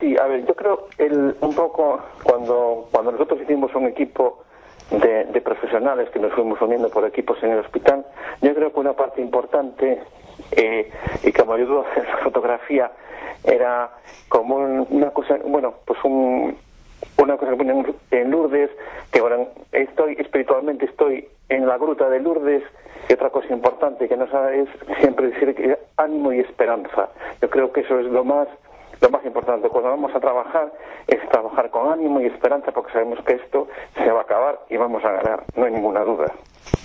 Sí, a ver, yo creo un poco cuando nosotros hicimos un equipo de profesionales que nos fuimos uniendo por equipos en el hospital, yo creo que una parte importante y que me ayudó a hacer la fotografía era como una cosa, bueno, pues una cosa que ponen en Lourdes, que bueno, espiritualmente estoy en la gruta de Lourdes, y otra cosa importante que nos sabe es siempre decir que ánimo y esperanza. Yo creo que eso es lo más importante cuando vamos a trabajar, es trabajar con ánimo y esperanza, porque sabemos que esto se va a acabar y vamos a ganar, no hay ninguna duda.